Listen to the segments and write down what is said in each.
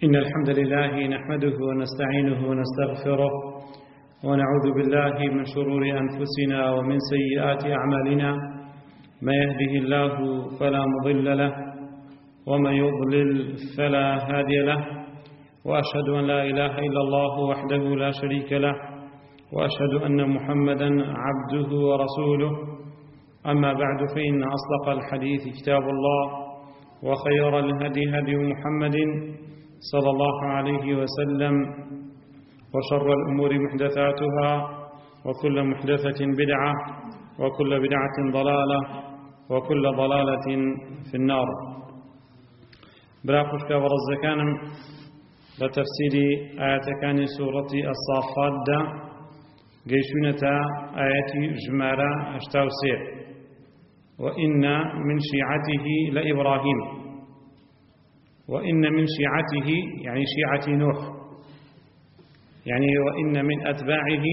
إن الحمد لله نحمده ونستعينه ونستغفره ونعوذ بالله من شرور أنفسنا ومن سيئات أعمالنا ما يهده الله فلا مضل له ومن يضلل فلا هادي له وأشهد أن لا إله إلا الله وحده لا شريك له وأشهد أن محمدا عبده ورسوله أما بعد فإن أصدق الحديث كتاب الله وخير الهدي هدي محمد صلى الله عليه وسلم وشر الأمور محدثاتها وكل محدثة بدعة وكل بدعة ضلالة وكل ضلالة في النار. براكوشك ورزكانم لتفسير آيات كان سورة الصافات دا قيشونة آيات جمارة أشتاوسير وإن من شيعته لإبراهيم وإن من شيعته يعني شيعة نوح يعني وإن من أتباعه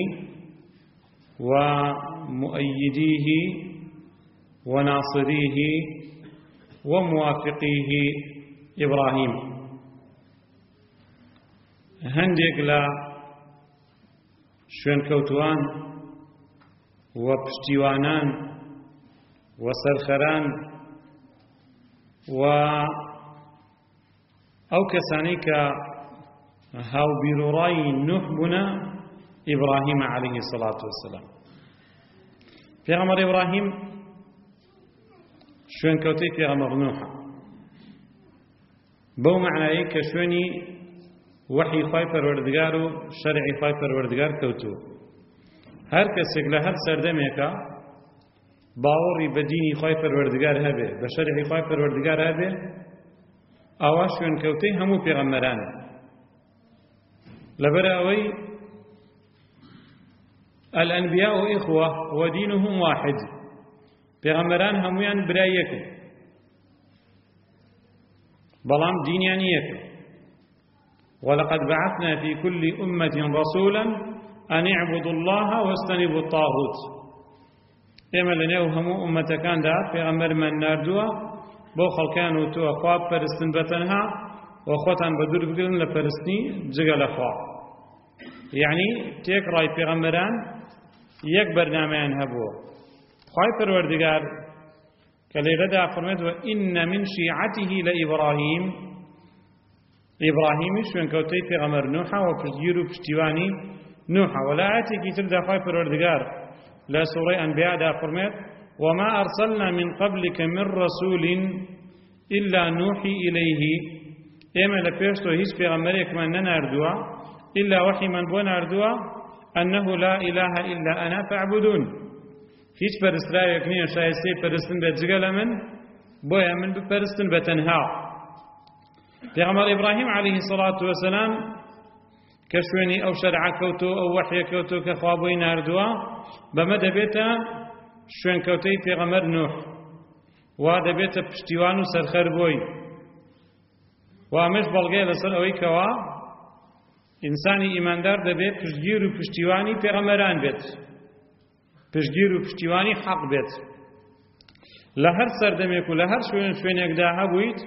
ومؤيديه وناصريه وموافقيه إبراهيم. هندق لا شوين كوتوان وبشتيوانان وسرخران أو كسانيك هاو بيروراي نوح بنا إبراهيم عليه الصلاة والسلام. في غمر إبراهيم شوين كوتي في غمر نوح بو معنى كشويني وحي خايفر وردقارو شرعي خايفر وردقار كوتو هر كسك لهر سردميكا باوري بديني خايفر وردقار هبه بشرعي خايفر وردقار هبه ئەوە شوێنکەوتەی هەموو پێغەمبەرانە لەبەر ئەوەی الأنبياء إخوة ودينهم واحد پێغەمبەران هەموویان برای یەکن بەڵام دینیان یەکە ولقد بعثنا في كل أمة رسولا أن اعبدوا الله واجتنبوا الطاغوت ئێمە لەنێو هەموو ئومەتەکاندا پێغەمبەرمان ناردووە بۆ خەڵکان و تۆ خوا پەرستن بەتەنها و خۆتان بە دوور بگرن لە پەرستنی جگە لە خوا. یعنی تێکڕای پێغەمبەران یەک بەرنامەیان هەبووە. خوای پەروەردگار کە لێرەدا فەرمێت وئین من شیعەته لئیبراهیم ئیبراهیمی شوێنکەوتەی پێغەمبەر نوحە و پشتگیر و پشتیوانی نوحە. و لە ئایەتێکی تردا خوای پەروەردگار لە سوورەی ئەنبیادا فەرمێت وما أرسلنا من قبلك من رسول إلا نوحي إليه إما لبيشتو هيس في غمريك من ناردوا إلا وحي من بو ناردوا أنه لا إله إلا أنا فاعبدون هيس برسلا يكني شايسي برستن بجغل من بويا من برستن بتنها. في غمر إبراهيم عليه الصلاة والسلام كشويني أو شرع كوتو أو وحي كوتو كخوابوي ناردوا بمدى بيتا شوێنکەوتەی پێغەمبەر نوح وا دەبێتە پشتیوان و سەرخەر بۆی و ئەمەش بەڵگەیە لەسەر ئەوەی کەوا ئینسانی ئیماندار دەبێت پشتگیر و پشتیوانی پێغەمبەران بێت پشتگیر و پشتیوانی حەق بێت لە هەر سەردەمێک و لە هەر شوێنێکدا هەبوویت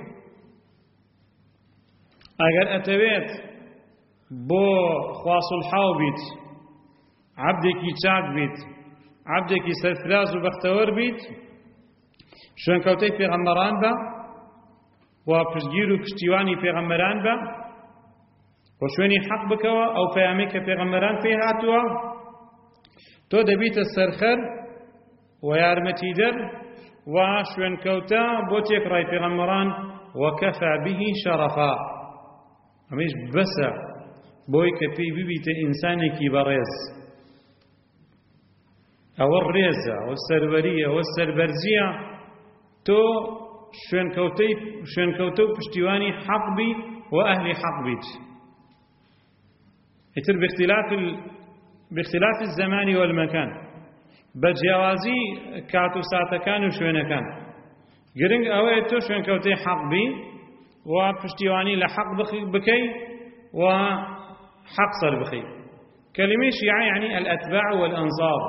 ئەگەر ئەتەوێت بۆ خوا سوڵحاو بیت عەبدێکی چاک بیت عبدێکی سەرفراز و بەختەوەر بیت شوێنکەوتەی پێغەمبەران بە و پشتگیر و پشتیوانی پێغەمبەران بە و شوێنی حەق بکەوە ئەو پەیامەی کە پێغەمبەران پێی هاتووە تۆ دەبیتە سەرخەر و یارمەتیدەر و شوێنکەوتە بۆ تێکڕای پێغەمبەران وەکەفا به شەرەفا. ئەمەش بەسە بۆی کە پێی ببیتە ئینسانێکی بەڕێز. ئەوە ڕێزە ئەوە سەروەریە ئەوە سەربەرزیە تۆ شوێنکەوتە و پشتیوانی حەق بی و ئەهلی حەق بیت. ئیتر باختلاف الزمان والمكان بەجیاوازی کات و ساتەکان و شوێنەکان گرنگ ئەوەیە تۆ شوێنکەوتەی حەق بی و پشتیوانی لە حەق بکەی و حەق سەر بخەی. كلمة شيعة يعني الأتباع والأنصار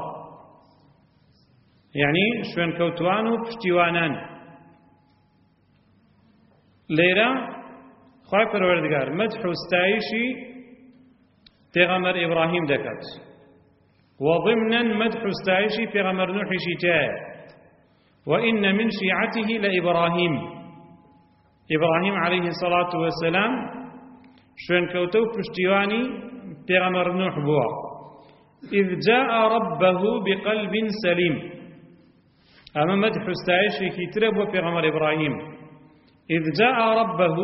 يعني شوين كوتوان و پشتیوانان. لێرە خوای پەروەردگار مەدح و ستایشی پێغەمبەر ئیبراهیم دەکات وضمنا مدح ستایشی پێغەمبەر نوحیشی تایە وإن من شيعته لإبراهيم إبراهيم عليه الصلاة والسلام شوين كوتو پشتیوانی پێغەمبەر نوح بووە إذ جاء ربه بقلب سليم أما مدح ستایشی کی ترە بۆ پێغەمبەر إبراهيم إذ جاء ربه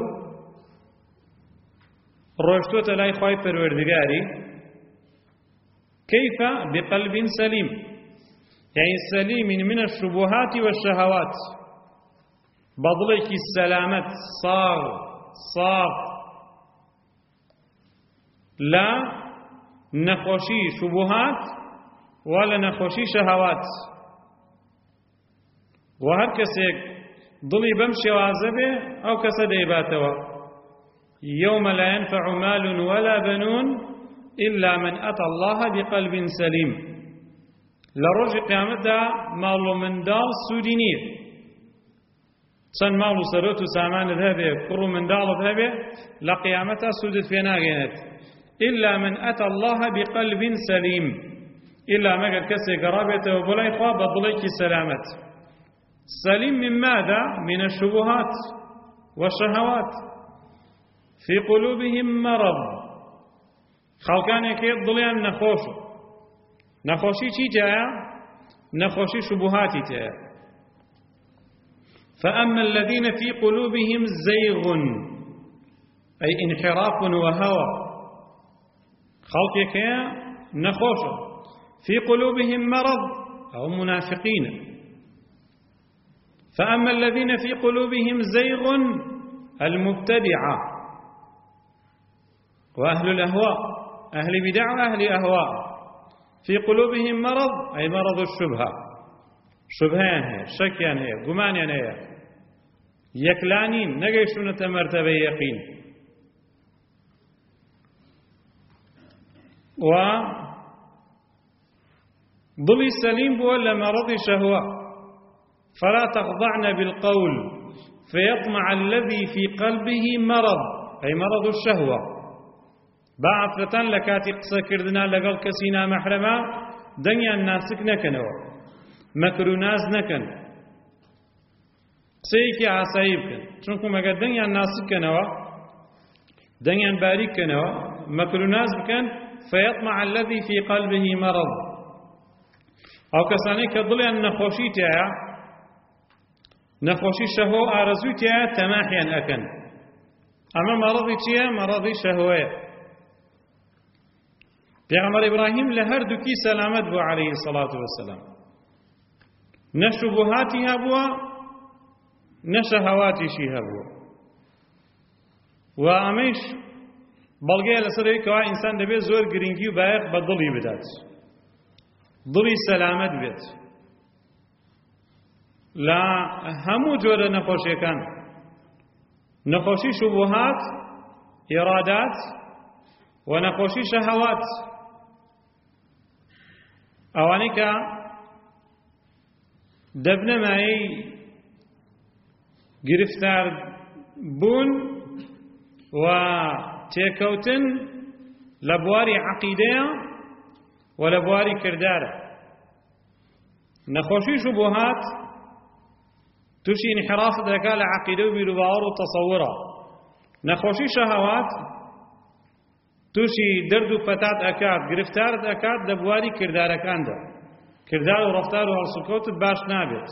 ڕۆیشتووەتە لای خوای پەروەردگاری كيف بقلب سليم يعني سليم من الشبهات والشهوات بضلك السلامة صاغ لا نخوشي شبهات ولا نخوشي شهوات وهر كسيك ضلي بمشي وعزبه أو كسد إباتوا يوم لا ينفع مال ولا بنون إلا من أتى الله بقلب سليم لروج قيامته مال من دال سودينير چەند ماڵ و سەرۆت و سامانت هەبێ کوڕ و منداڵت هەبێ لە قیامەتە سودت پێ ناگەێنێت إلا من أتى الله بقلب سليم إلا مەگەر کەسێک گەڕابێتەوە بۆ لای خوا بە دڵێکی سەلامەت سليم من ماذا؟ من الشبهات والشهوات في قلوبهم مرض خەڵکانێکی دڵیان نەخۆشە نەخۆشی چی تایە؟ نەخۆشی شبهاتی تایە فأما الذين في قلوبهم زيغ أي انحراف وهوى خلقك نخوش في قلوبهم مرض أو منافقين فأما الذين في قلوبهم زيغ المبتدعة وأهل الأهواء أهل بدع وأهل أهواء في قلوبهم مرض أي مرض الشبهة شبهان هي شكيان هي قمانيان هي يكلانين نقيشونة مرتبة يقين ضل السليم ولا مرض شهوة فلا تخضعن بالقول فيطمع الذي في قلبه مرض أي مرض الشهوة بعثة لكاتي قصة كردنا لقل كسينا محرما دنيا الناسك نكنوا مكروناز نكن قسەیەکی ئاسایی بکەن چونکە مەگەر دەنگیان ناسک بکەنەوە دەنگیان باریک بکەنەوە مەکروناز بکەن فيطمع الذي في قلبه مرض ئەو کەسانەی کە دڵیان نەخۆشی تایە نەخۆشی شەهوە و ئارەزووی تایە تەماحیان ئەکەن ئەمە مەڕەضی چییە؟ مەڕەضی شەهوەیە پێغەمبەر ئیبراهیم لە هەردووکی سەلامەت بوو عەلەیهی سەڵاتو وەسەلام نە شوبهاتی هەبووە نە شەهەواتیشی هەبووە و ئەمەیش بەڵگەیە لەسەرەوەی کەوا ئینسان دەبێت زۆر گرنگی و بایەق بە دڵی بدات دڵی سەلامەت بێت لە هەموو جۆرە نەخۆشیەکان نەخۆشی شوبهات ئێرادات و نەخۆشی شەهەوات ئەوانەی کە دەبنە مایەی گرفتار بوون و تێکەوتن لە بواری عەقیدەیە و لە بواری کردارە نەخۆشی شوبهات تووشی انحرافت دەکات لە عەقیدە و بیر و باوەڕ و تەسەوورە نەخۆشی شەهەوات تووشی دەرد و فەتات ئەکات گرفتارت ئەکات لە بواری کردارەکاندا کردار و ڕەفتار و هەڵسوکەوتت باش نابێت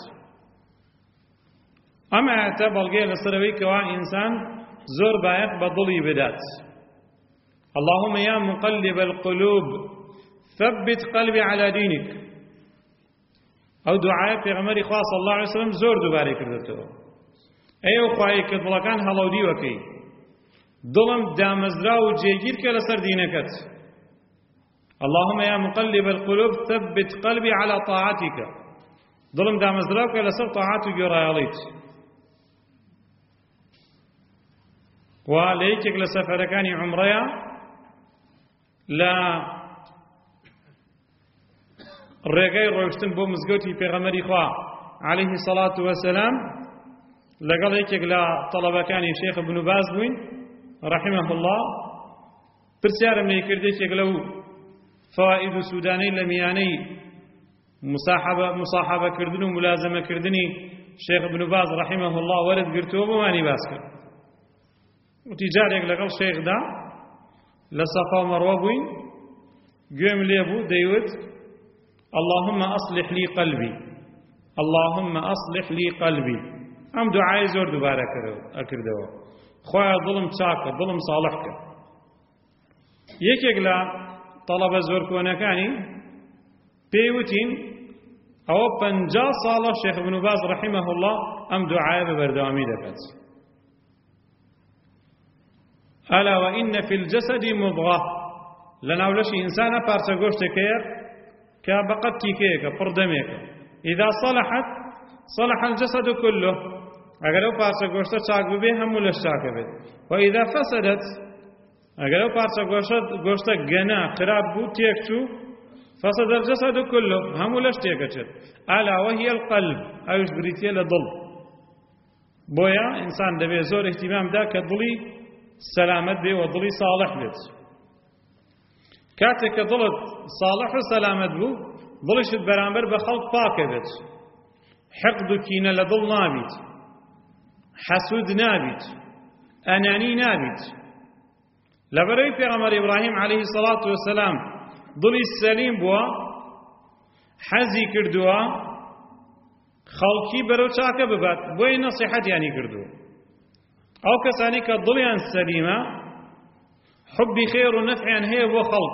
ئەم ئاەتە بەڵگەیە لەسەرەوەی کەوا ئینسان زۆر بایەق بە دڵی بدات اللهم يا مقلب القلوب ثبت قلبي على دينك ئەو دوعایە پێغەمبەری خوا صلی الله علیه وسلم زۆر دووبارەی کردووەتەوە ئەیەو خوای کە دڵەکان هەڵەودیوەکەی دڵم دامەزرا و جێگیر کە لەسەر دینەکەت اللهم يا مقلب القلوب ثبت قلبي على طاعتك دڵم دامەزرا کە لەسەر طاعات و گوێڕایەڵیت و لە یەکێک لە سەفەرەکانی عومرەیە لە ڕێگەی ڕۆیشتن بۆ مزگەوتی پێغەمبەری خوا عەلەیهی سەڵاتو وەسەلام لەگەڵ یەکێک لە تەڵەبەکانی شێخ ابن باز بووین رحمه الله پرسیارم لێ کردێکێک لەو فەوائید و سوودانەی لە میانەی مصاحبەکردن و ملازمەکردنی شێخ ابن باز رحمه الله وەرد گرتووە بۆمانی باس کرد. وتی جارێک لەگەڵ شێخدا لە سەفا و مەڕوە بووین، گوێم لێ بوو دەیوت اللهم أصلح لي قلبي اللهم أصلح لي قلبي. ئەم دوعای زۆر دووبارە ئەکردەوە، خۆیان دڵم چاکە، دڵم ساڵح کرد. یەکێک لە تەڵەبە زۆر کۆنەکانی پێی وتین ئەوە 50 ساڵە شێخ ابن باز رحمه الله ئەم دوعایە بە بەردەوامی دەکات. ئەلا وئین فی الجەسەد مضغە، لەناو لەشی ئینسانە پارچە گۆشتێکەیە کە بەقەد تیکەیەکە پڕ دەمێکە، ئیدا صلحت صلح الجسد كله، ئەگەر ئەو پارچە گۆشتە چاک ببێ هەموو لەش چاکە بێت. وئیدا فەسەدت، ئەگەر ئەو پارچە گۆشتە گەنا خراپ بوو تێک چوو فەسەد الجسد كله، هەموو لەش تێکەچێت. ئەلا وهی القلب، ئەوش بریتیە لە دڵ. بۆیە ئینسان دەبێت زۆر احتیمام دا کە دڵی سەلامەت بێ و دڵی ساڵح بێت. کاتێک کە دڵت ساڵح و سەلامەت بوو دڵیشت بەرامبەر بە خەڵک پاکە بێت، حقد و کینە لە دڵ نابیت، حەسوود نابیت، ئەنانی نابیت. لەبەرەوەی پێغەمبەر ئیبراهیم عەلەیهی سەڵات وەسەلام دڵی سەلیم بووە، حەزی کردووە خەڵکی بەرەو چاکە ببات، بۆی نەسیحەتیانی کردووە. ئەو کەسانی کە دڵیان سەلیمە حبی خێر و نەفعیان هەیە بۆ خەڵک،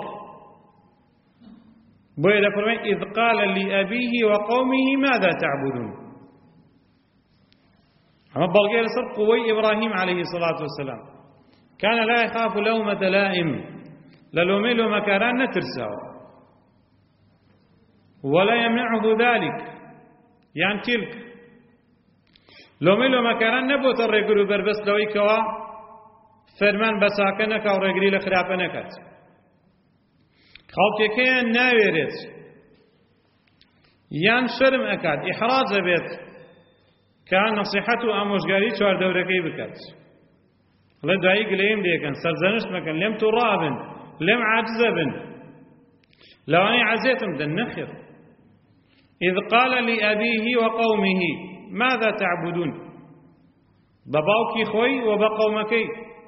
بۆیە دەفەرمێت إذ قال لأبيه وقومه ماذا تعبدون. ئەمە بەڵگەیە لەسەر قووەی ئیبراهیم عەلەیهی الصلاة والسلام. كان لا يخاف لومة لائم، لە لۆمەی لۆمەکاران نەترساوە. ولا يمنعه ذلك، یان تلك لۆمەی لۆمەکاران نەبووتە ڕێگر و بەربەست لەوەی کەوا فەرمان بە چاکە نەکا و ڕێگری لە خراپە نەکات. خەڵکێکەیان ناوێرێت یان شەرم ئەکات، ئیحراجە بێت کە نەسیحەت و ئامۆژگاری چواردەورەکەی بکات. لە دوایی گلەیم لێکەن، سەرزەنشت مەکەن، لێم تووڕا بن، لێم عاجزە بن، لەوانەی عەزیەتم دەن. نەخێر. إذ قال لأبيه وقومه ماذا تعبدون، بباوكي خوي وبقومكي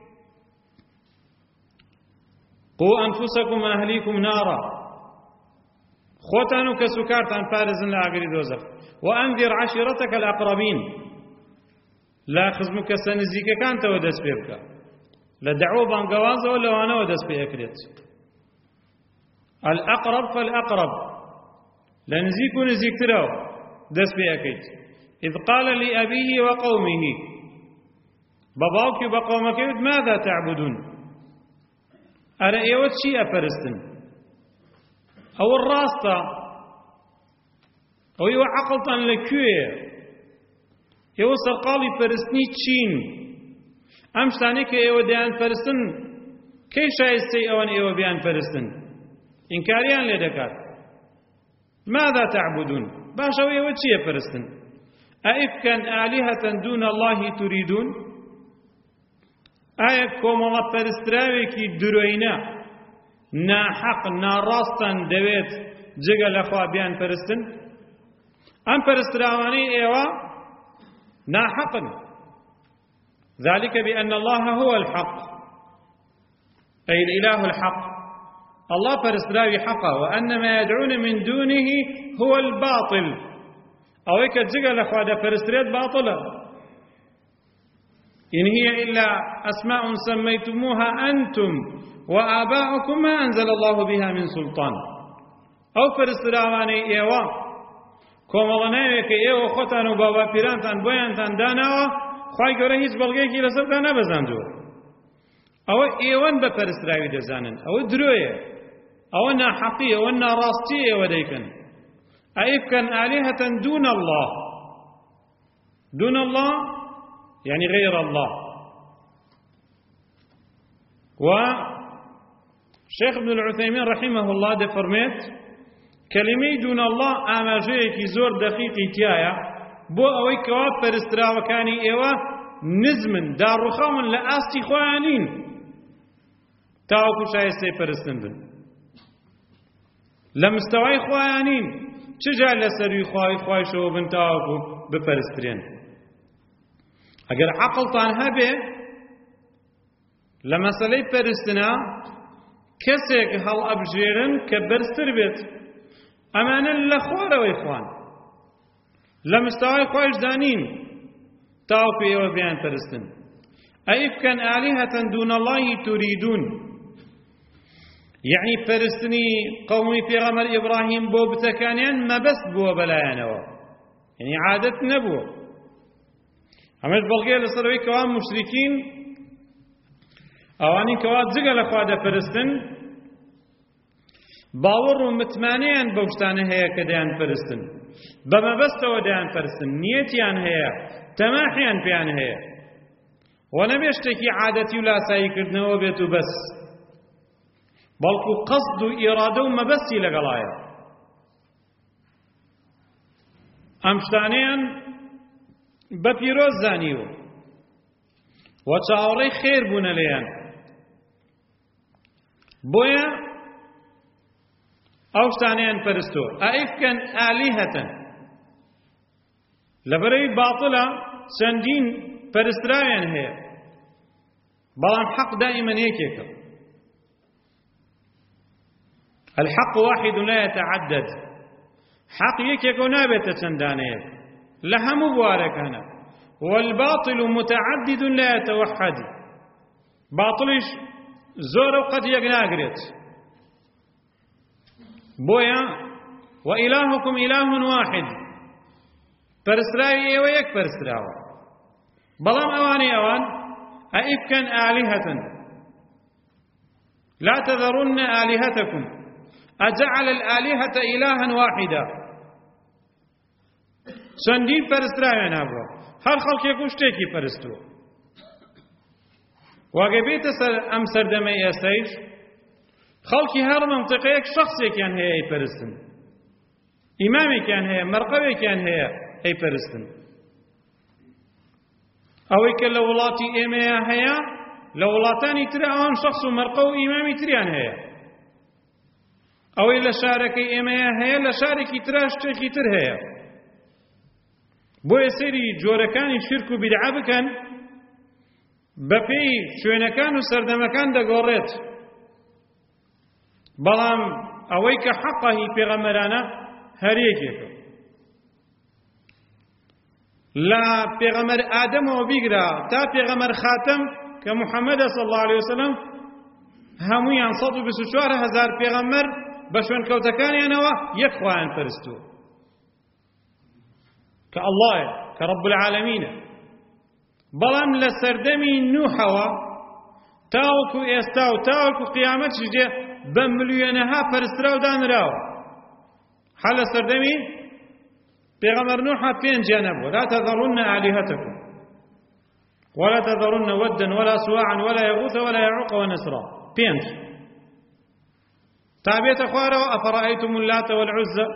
قوا أنفسكم وأهليكم نارا، خوتانو كسكارتان فارزن لعقري دوزخ. وأنذر عشيرتك الأقربين، لا خزمك سنزيك كانت ودس بيبك، لا دعوة بانقوازة ولا وانا ودس بيأكريت. الأقرب فالأقرب، لنزيك ونزيك تراو دس بيأكريت. إذ قال لأبيه وقومه، باباوك وبقومك ماذا تعبدون، أرى إيوت شيء أفرستن، أو الراستة، أو إيو عقلتان لكوية، إيو سرقالي فرستني تشين، أمشتانيك إيو ديان فرستن، كي شايستي أوان إيو بيان فرستن، إنكاريان لدكات. ماذا تعبدون، باشا إيوت شيء أفرستن، أئفكا آلهة دون الله تريدون، ئایا کۆمەڵە پەرستراوێکی درۆینە ناحەق ناڕاستان دەوێت جگە لەخوا بیان پەرستن؟ ئەم پەرستراوانەی ئێوە ناحەقن. ذلك بأن الله هو الحق، أي الإله الحق، الله پەرستراوی حەقە، وأن ما يدعون من دونه هو الباطل، ئەوەی کە جگە لەخوا دەپەرسترێت باطلە. إن هي إلا أسماء سميتموها أنتم وآباؤكم ما أنزل الله بها من سلطان. أو فرستراواني إيوا كومالناويك إيوا خوتان وبابا بيرانتان بويانتان داناوا خواهي قوله هيج بلغيكي لسرطان نبزاندو. أو إيوان بفرستراوي دزانن، أو دروية، أو ناحقية، أو ناراستية وديكن. أئفكا آلهة دون الله، دون الله يعني غير الله. وشيخ ابن العثيمين رحمه الله ده فرميت كلمة دون الله آماجيكي زور دقيقي تيايا بو أوي كواب فرستراوكاني إيوه نزمن دار رخامن لآستي خوانين تاوەکو شایستەی پەرستن بن. لە مستەوای خوایانین چجا لە سەروی خوایشەوە بن تاوەکو بپەرسترێن. ئەگەر عەقڵتان هەبێ لە مەسەلەی پەرستنە کەسێک هەڵ ئەبژێرن کە بەرزتر بێت، ئەمانە لە خوارەوەی خوان، لە مستەوای خوایش دانین تاوەکو ئێوە بیان پەرستن. ئەئیفکەن ئالیهەتەن دون اللهی توریدون، یعنی پەرستنی قەومی پێغەمبەر ئیبراهیم بۆ بتەکانیان مەبەست بووە بەلایەنەوە، یعنی عادەت نەبووە. ئەمەش بەڵگەیە لەسەرەوەی کەوا موشریکین ئەوانی کەوا جگە لە خوا دەپەرستن باوەڕ و متمانەیان بەو شتانە هەیە کە دەیان پەرستن، بە مەبەستەوە دەیان پەرستن، نیەتیان هەیە، تەماحیان پێیان هەیە، و نەبێ شتێکی عادەتی و لاساییکردنەوە بێت و بەس، بەڵکو قەسد و ئیرادە و مەبەستی لەگەڵایە. ئەم شتانەیان بە پیرۆز زانیوە و چاوەڕێی خێر بوونە لێیان، بۆیە ئەو شتانەیان پەرستووە. ئەئیفکەن ئالیهەتەن، لەبەرەوەی باتڵە چەندین پەرستراویان هەیە، بەڵام حەق دائیمەن یەکێکە. الحق واحد لا يتعدد، حق یەکێکە و نابێتە چەندانەیەک لە هەموو بوارەکانە. والباطل متعدد لا يتوحد، باطلش زۆرە و قەت یەک ناگرێت. بۆیە وإلهكم إله واحد، پەرستراوی ئێوە یەک پەرستراوە، بەڵام ئەوانەی ئەوان ئەئیفکەن ئالیهەتەن لا تذرن آلهتكم أجعل الآلهة إلها واحدا. چەندین پەرستراویان هەبووە، هەر خەڵکێک و شتێکی پەرستووە. واگە بێتە سەر ئەم سەردەمەی ئێستەیش خەڵکی هەر مەنتیقەیەک شەخصێکیان هەیە ئەیپەرستن، ئیمامێکیان هەیە، مەرقەوێکیان هەیە ئەیپەرستن. ئەوەی کە لە وڵاتی ئێمەیە هەیە لە وڵاتانی تر ئەوان شەخص و مەرقە و ئیمامی تریان هەیە. ئەوەی لە شارەکەی ئێمەیە هەیە لە شارێکی ترا شتێکی تر هەیە. بۆیە سەیری جۆرەکانی شرک و بیدعە بکەن، بەپێی شوێنەکان و سەردەمەکان دەگۆڕێت، بەڵام ئەوەی کە حەقە هی پێغەمبەرانە هەر یەکێکە. لە پێغەمبەر ئادەمەوە بیگرا تا پێغەمبەر خاتەم کە موحەممەدە صلی الله علیه وسلم، هەموویان 124,000 پێغەمبەر بە شوێنکەوتەکانیانەوە یەک خوایان پەرستووە کە ئەڵڵایە، کە ڕەب العالەمینە. بەڵام لە سەردەمی نوحەوە تاوەکو ئێستا و تاوەکو قیامەتیش دێ بە ملیۆنەها پەرسترا و دانراوە. هەر لە سەردەمی پێغەمبەر نوحە پێنجیان هەبووە: لا تذرن آلهتكم ولا تذرن ودا ولا سواعا ولا يغوث ولا يعوق ونسرا. پێنج تابێتە خوارەوە: ئەفەڕەئەیتم اللات والعزى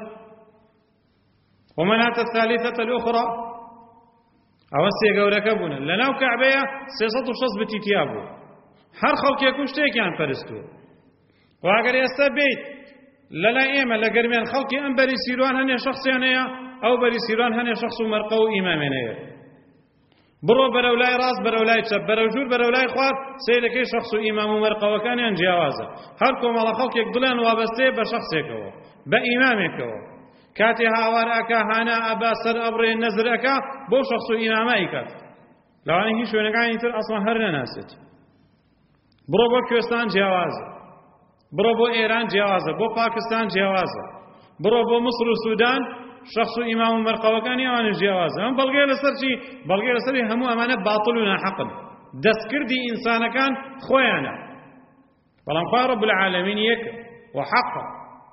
ومناة الثالثة الأخرى. ئەوە سێ گەورەکە بوون. لەناو کەعبەیە 360 بتیتیا بوو، هەر خەڵکێک و شتێکیان پەرستووە. واگەر ئێستا بێیت لەلای ئێمە لە گەرمیان خەڵکی ئەم بەری سیروان هەنێ شەخصیان هەیە، ئەو بەری سیروان هەنێ شەخص و مەرقە و ئیمامێن هەیە. بڕۆ بەرەو لای ڕاست، بەرەو لای چەپ، بەرەو ژوور، بەرەو لای خوار، سەیرەکەی شەخص و ئیمام و مەرقەوەکانیان جیاوازە. هەر کۆمەڵە خەڵکێک دڵیان وابەستەیە بە شەخصێکەوە، بە ئیمامێکەوە. کاتێ هاوار ئەکا، هانا ئەبا، سەر ئەبڕێ، نەزر ئەکا، بۆ شەخص و ئیمامایی کات. لەوانەیە هیچ شوێنەکانی تر ئەسڵەن هەر نەناسێت. بڕۆ بۆ کوێستان جیاوازە، بڕۆ بۆ ئێران جیاوازە، بۆ پاکستان جیاوازە، بڕۆ بۆ مصر و سوودان، شخص و ئیمام و مەرقەوەکانی ئەوانش جیاوازە. ئەم بەڵگەیە لەسەر چی؟ بەڵگەیە لەسەری هەموو ئەمانە باتڵ و ناحەقن، دەستکردی ئینسانەکان خۆیانە. بەڵام خوا ڕەب العالەمین یەکە و حەقە.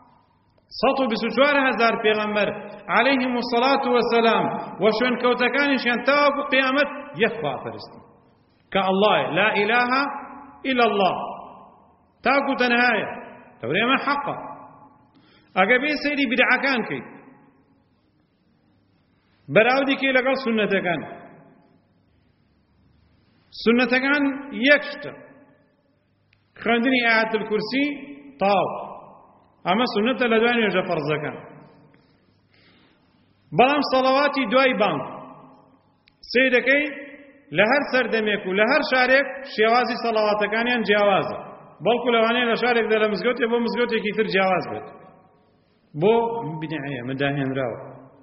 124,000 پێغەمبەر عەلەیهیم الصەلاة وەسەلام و شوێنکەوتەکانیشیان تاوەکو قیامەت یەک خوا پەرستن کە ئەڵڵایە، لا ئیلاهە ئیلا الله، تاکو تەنهایە. لەورەی ئەمە حەقە. ئەگە بێ سەیری بیدعەکان کەیت، بەراودی کەی لەگەڵ سوننەتەکان. سوننەتەکان یەک شتە خوێندنی ئایەت الکورسی تاو ئەمە سونەتە لە دوای نوێژە فەرزەکان. بەڵام سەڵەواتی دوای بانگ سێ دەکەی لە هەر سەردەمێک و لە هەر شارێک شێوازی سەڵەواتەکانیان جیاوازە، بەڵکو لەوانەیە لە شارێکدا لە مزگەوتێ بۆ مزگەوتێکی تر جیاواز بێت، بۆ بینایە مەداهێنراوە.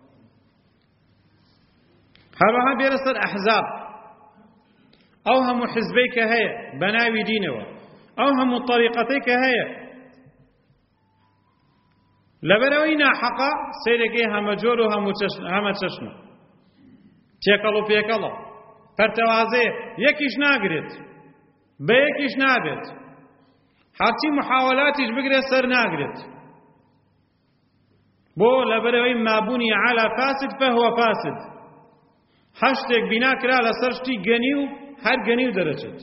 هەروەها بێرە سەر ئەحزاب، ئەو هەموو حیزبەی کە هەیە بە ناوی دینەوە، ئەو هەموو طەریقەتەی کە هەیە لەبەرەوەی ناحەقە سەیرەکەی هەمە جۆر و هەمە چەشنە، تێکەڵ و پێکەڵە، پەرتەوازەیە، یەکیش ناگرێت بە یەکیش نابێت، هەرچی محاوەلاتیش بگرێت سەر ناگرێت، بۆ لەبەرەوەی مابوونی عەلا فاسد فەهوە فاسد، هەر شتێک بینا کرا لەسەر شتی گەنی و هەر گەنی و دەرەچێت.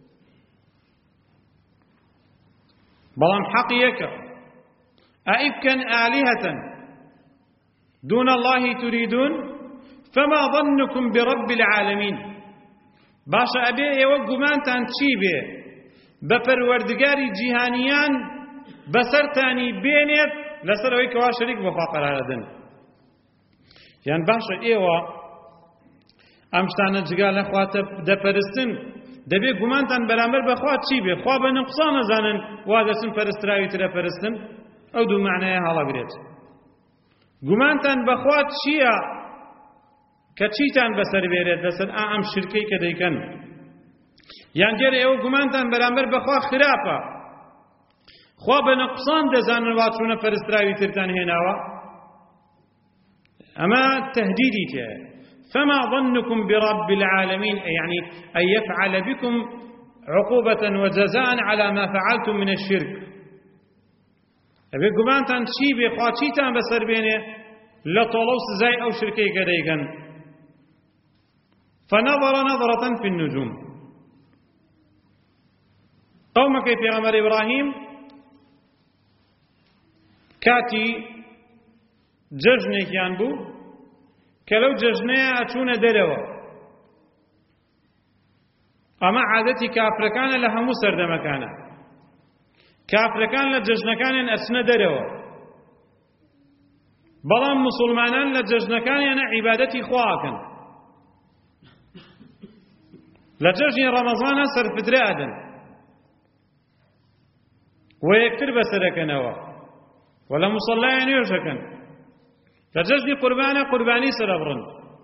بەڵام حەقی یەکە، ئەئیفکەن ئالیهەتەن دون الله تريدون فما ظنكم برب العالمين. باشە ئەبێ ئێوە گومانتان چی بێ بە پەروەردگاری جیهانیان بەسەرتانی بێنێت لەسەر ئەوەی کەوا شەریک بەخوا قەرار دەدەن. یان باشە ئێوە ئەم شتانە جگا لە خوا دەپەرستن، دەبێ گومانتان بەرامبەر بەخوا چی بێ؟ خوا بە نقصان نەزانن وا دەچن پەرستراوی ترە پەرستن، ئەو دوو معنایە هەڵەگرێت. گومانتان بەخوا چییە کە چیتان بەسەر بێرێت لەسەر ئەم شرکەی کە دەیکەن؟ یان جێرە ئێوە گومانتان بەرامبەر بەخوا خراپە، خوا بە نقصان دەزانن وا چوونە پەرستراوی ترتان هێناوە؟ ئەمە تەهدیدی تێیە. فما ظنكم برب العالمين يعني أن يفعل بكم عقوبة وجزاء على ما فعلتم من الشرك. أبي قمانتان شي بخوا چيتان بسر بينه لطولو سزاي أو شركي كديكن. فنظر نظرة في النجوم. قومك في غمر إبراهيم كاتي جژنێک یان بوو کە لەو جژنەیە ئەچوونە دەرەوە. ئەمە عادەتی کافرەکانە لە هەموو سەردەمەکانە. کافرەکان لە جژنەکانیان ئەچنە دەرەوە، بەڵام موسڵمانان لە جژنەکانیانە عیبادەتی خوا ئەکەن. لە جژنی ڕەمەزانە سەرفترە ئەدەن و یەکتر بەسەرەکەنەوە و لە موسڵایان نوێژەکەن. لە جژنی قوربانە قوربانی سەرەبڕن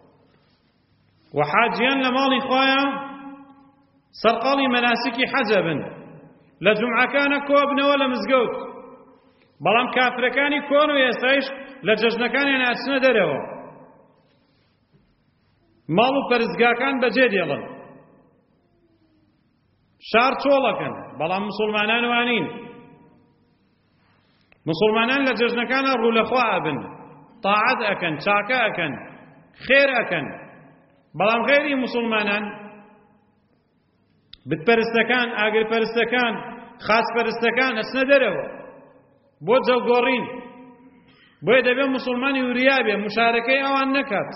و حاجیان لە ماڵی خۆیان سەرقاڵی مەناسکی حەجە بن، لە جومعەکانە کۆبنەوە لە مزگەوت، بەڵام کافرەکانی کۆن و ئێستایش لە جژنەکانیان ئەچنە دەرەوە، ماڵ و پەرستگاکان بەجێ دێڵن، شار چۆڵەکەن، بەڵام موسڵمانان وانین. موسڵمانان لە جژنەکانە ڕوو لەخوا ئەبن، طاعەت ئەکەن، چاکە ئەکەن، خێر ئەکەن، بەڵام غێری موسڵمانان بتپەرستەکان، ئاگرپەرستەکان، خاسپەرستەکان ئەچنە دەرەوە بۆ جەوگۆڕین. بۆیە دەبێت موسڵمانی وریا بێ، مشارەکەی ئەوان نەکات.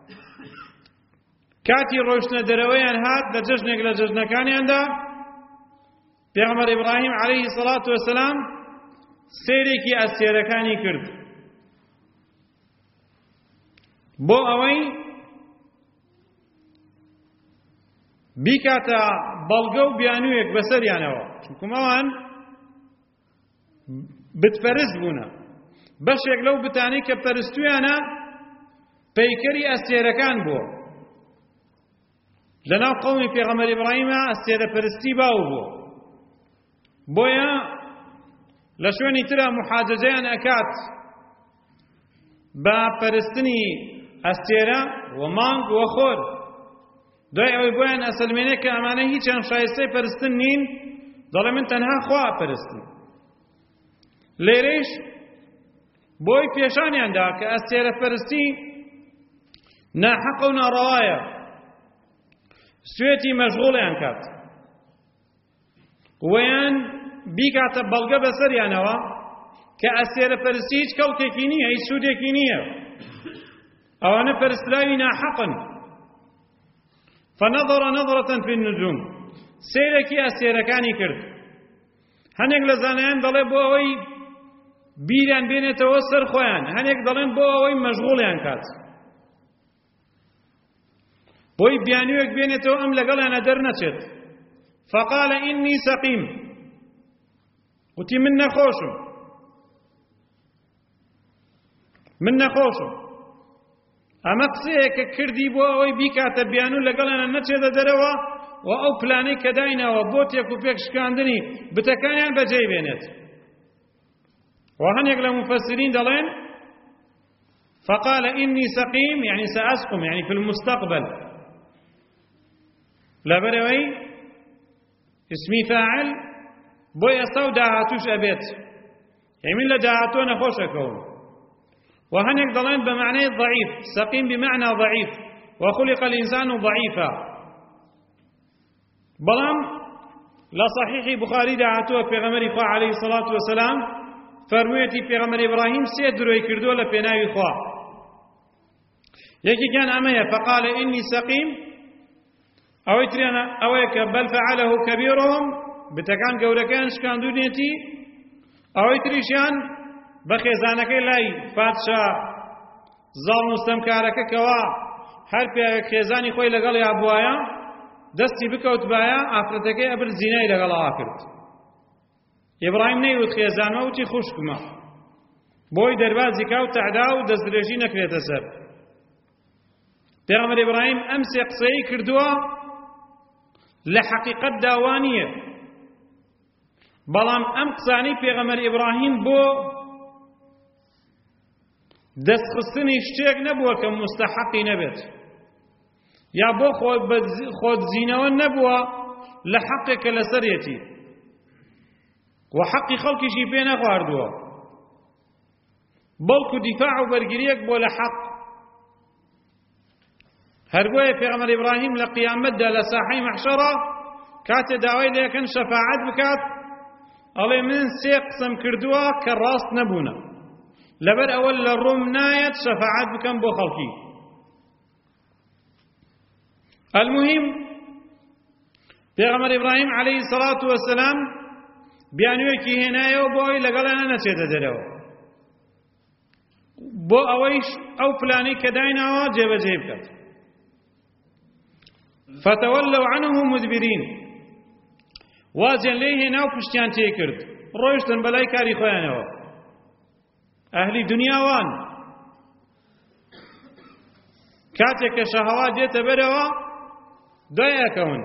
کاتی ڕۆیشتنە دەرەوەیان هات لە جژنێک لە جژنەکانیاندا، پێغەمبەر ئیبراهیم عەلەیهی سەڵات وەسەلام سێرێکی ئەستێرەکانی کرد بۆ ئەوەی بیکاتە بەڵگە و بیانوویەک بەسەریانەوە، چونکە ئەوان بتپەرست بوونە. بەشێک لەو بتانەی کە پەرستویانە پەیکەری ئەستێرەکان بووە. لەناو قەومی پێغەمبەر ئیبراهیمە ئەستێرەپەرستی باو بووە، بۆیە لە شوێنی ترە محاجەجەیان ئەکات بە پەرستنی ئەستێرە و مانگ و خۆر. دوای ئەوەی بۆیان ئەسەلمێنێ کە ئەمانە هیچیان شایستەی پەرستن نین، دەڵێ من تەنها خوا پەرستم. لێرەیش بۆی پێشانیاندا کە ئەستێرەپەرستی ناحەقە و ناڕەوایە، سوێتی مەشغوڵیان کات ویان بیکاتە بەڵگە بەسەریانەوە کە ئەستێرەپەرستی هیچ کەڵکێکی نییە، هیچ سوودێکی نییە، ئەوانە پەرستراوی ناحەقن. فنظر نظرة في النجوم، سيركي أستيركاني كرد هەنێک لە زانایان دەڵێ بۆ ئەوەی بیریان بێنێتەوە سەر خۆیان، هەنێک دەڵێن بۆ ئەوەی مەشغوڵیان کات، بۆی بیانوێک بێنێتەوە ئەم لەگەڵیانە دەرنەچێت. فقال إني سقيم، وتی من نەخۆشم، من نەخۆشم. ئەمە قسەیەکە کردی بۆ ئەوەی بیکاتە بیانوو لەگەڵیانە نەچێتە دەرەوە و ئەو پلانەی کە داینەوە بۆ تێک و پێک شکاندنی بتەکانیان بەجێی بێنێت. وهنيك لمفسرين دلين فقال إني سقيم يعني سأسقم يعني في المستقبل، لبروي اسمي فاعل بو يصو داهاتوش أبيت يعني من لداهاتو نخوش أكون. وهنيك دلين بمعنى ضعيف، سقيم بمعنى ضعيف، وخلق الإنسان ضعيفا. بلام لا صحيح بخاري داهاتو في غمر إخوة عليه الصلاة والسلام فرمويتي پیغمبر ابراهيم سي دروي كردو لپناوي خوا. يكي كان اميه فقال اني سقيم او يترينا اويك بل فعله كبيرهم بتكان قولكان شكان دونيتي او يتريشان بخيزانكي لاي فاتشا ظل مستمكارك كوا هر بي خيزاني خوي لقل يا ابوايا دستي بكوت بايا افرتكي ابر زيناي لقل آفرت. إبراهيم نيوت خيزانه وتي خوشكما بوي دربازي كاو تعداو دزدرجي نكريت سر. پیغمبر إبراهيم أمس قصي كردوا لحقيقة داوانية، بلام أم قصاني پیغمبر إبراهيم بو دست خستني شتيك نبوه كمستحقي نبت، يا بو خود زينوان نبوه لحقك لسريتي وحق خلقي شي بين خواردوا بلكو دفاع وبرگريك بولا حق هربوية في عمر إبراهيم لقيامة دا لساحي محشرة كات داوي لكن شفاعت بكات الله من سيقسم كردوا كراس نبونا لبر أول للروم نايت شفاعت بكم بو خلقي. المهم في عمر إبراهيم عليه الصلاة والسلام بیانوێکی هێنایەوە بۆ ئەوەی لەگەڵیانە نەچێتە دەرەوە، بۆ ئەوەیش ئەو پلانەی کە دایناوە جێبەجێ بکات. فتولوا عنه مدبرين، وازیان لێی هێنا و پشتیان تێ کرد، ڕۆیشتن بەلای کاری خۆیانەوە. ئەهلی دنیاوان کاتێک کە شەهەوات دێتە بەرەوە دوای ئەکەون،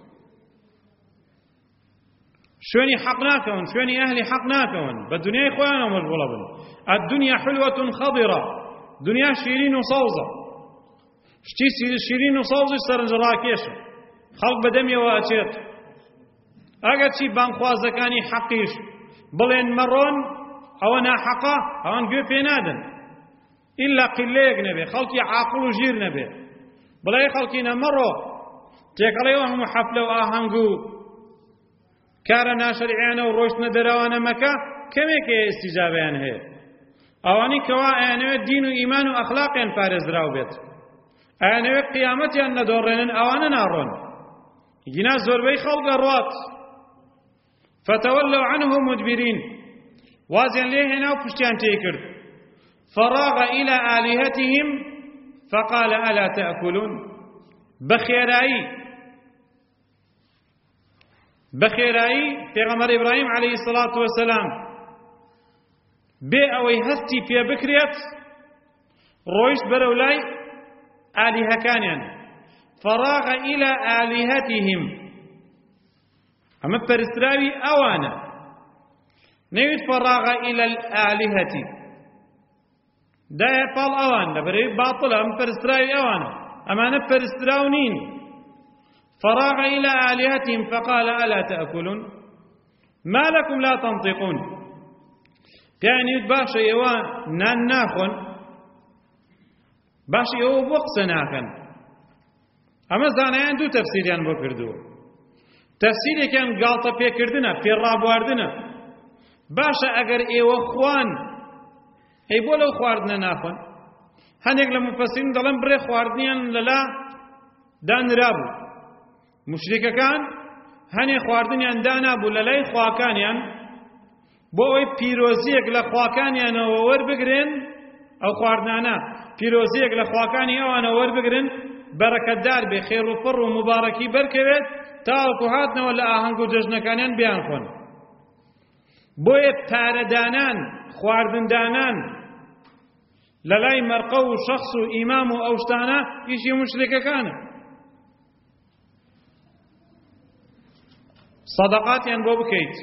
شوێنی حەق ناکەون، شوێنی ئەهلی حەق ناکەون، بە دنیای خۆیانەوە مەشغوڵە بن. الدنيا حلوة خضرة، دنیا شیرین و سەوزە، شتی شیرین و سەوزش سەرنجڕاکێشە، خەڵک بەدەمیەوە ئەچێت. ئەگەر چی بانخوازەکانی حەقیش بڵێن مەڕۆن ئەوە ناحەقە، ئەوان گوێ پێ نادەن ئیلا قیلەیەک نەبێ، خەڵکی عاقڵ و ژیر نەبێ، بڵێ خەڵکینە مەڕۆ تێکەڵەوە هەموو حەفلە و ئاهەنگ و کارە ناشەریعیانە و ڕۆیشتنە دەرەوانە مەکە کەمێکە ئیستیجابیان هەیە. ئەوانی کەوا ئەیانەوێت دین و ئیمان و ئەخلاقیان پارێزراو بێت، ئەیانەوێت قیامەتیان نەدۆڕێنن، ئەوانە ناڕۆن. گینا زۆربەی خەڵکە ڕوات. فتولوا عنه مدبرين، وازیان لێ هێنا و پشتیان تێ کرد. فراغ إلى آلهتهم فقال ألا تأكلون، بخيرایی پیغمبر ابراهیم علیه الصلاة والسلام بێ ئەوەی هەستی پێ بکرێت ڕۆیشت بەرەو لای ئالیهەکانیان. فراغ إلى آلهتهم، ئەمە پەرستراوی ئەوانە، نەوێت فراغ إلى الآلهة دایە پاڵ ئەوان لەبەرەوەی باتڵە، ئەم پەرستراوی ئەوانە، ئەمانە پەرستراو نین. فراغ إلى آلهتهم فقال ألا تأكلون ما لكم لا تنطقون، يعني باشا يوا ناخن باشا يوا بوقس ناخن. أما زانيان دو تفسيريان بكردو، تفسيري كان غلطة بكردنا في الرابواردنا باشا أجر إيوا خوان أي بولو خواردنا ناخن. هنيك لمفسرين دلن بري خواردنيان للا دان رابو، مشركة كان هني خواردنيان دانا بو للاي خواكانيان بۆ ئەوەی پیرۆزیەک لە خواکانیانەوە وەربگرن ئەو خواردنانە پیرۆزیەک لە خواکانی ئەوانە وەربگرن بەرەکەتدار بێ خێر و پڕ و مبارەکی بەرکەوێت تاوەکو هاتنەوە لە ئاهەنگ و جەژنەکانیان بیان خۆن بۆیە پارەدانان خواردندانان لە لای مەرقە و شەخص و ئیمام و ئەو شتانە ئیشی موشریکەکانە سەدەقاتیان بۆ بکەیت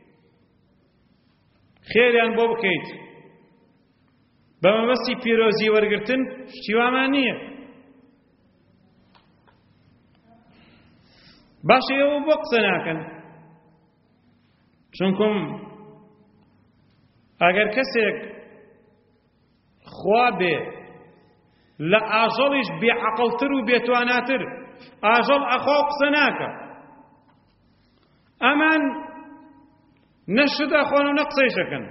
خێریان بۆ بکەیت بە مەبەستی پیرۆزی وەرگرتن شتی وامان نییە باشە ئێوە بۆ قسە ناکەن چونکم ئەگەر کەسێک خوا بێ لە ئاژەڵیش بێعەقڵتر و بێتواناتر ئاژەڵ ئەخوا قسە ناکە ئەمان نەشت ئەخۆن و نە قسەیشەکەن